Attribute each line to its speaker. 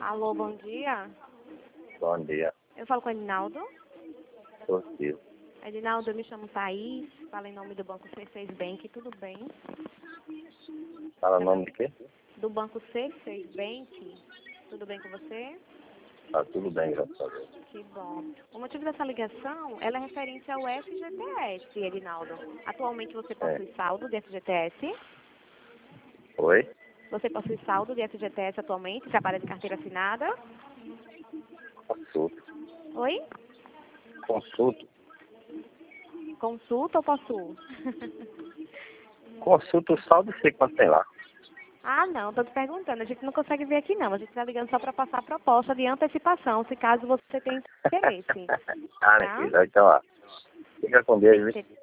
Speaker 1: Alô, bom dia.
Speaker 2: Bom dia.
Speaker 1: Eu falo com o Edinaldo.
Speaker 2: Positivo.
Speaker 1: Edinaldo, eu me chamo Thaís, falo em nome do Banco C6 Bank, tudo bem?
Speaker 2: Fala o nome de quê?
Speaker 1: Do Banco C6 Bank, tudo bem com você?
Speaker 2: Tá tudo bem, graças a Deus.
Speaker 1: Que bom. O motivo dessa ligação, ela é referente ao FGTS, Edinaldo. Atualmente você possui saldo de FGTS?
Speaker 2: Oi?
Speaker 1: Você possui saldo de FGTS atualmente? Trabalha de carteira assinada?
Speaker 2: Consulto.
Speaker 1: Oi?
Speaker 2: Consulto.
Speaker 1: Consulta ou possui?
Speaker 2: Consulto o saldo e sei quanto tem lá.
Speaker 1: Ah, não, estou te perguntando. A gente não consegue ver aqui, não. A gente está ligando só para passar a proposta de antecipação, se caso você tenha interesse.
Speaker 2: Ah,
Speaker 1: Tá?
Speaker 2: minha filha, então, ó. Fica com Deus, viu?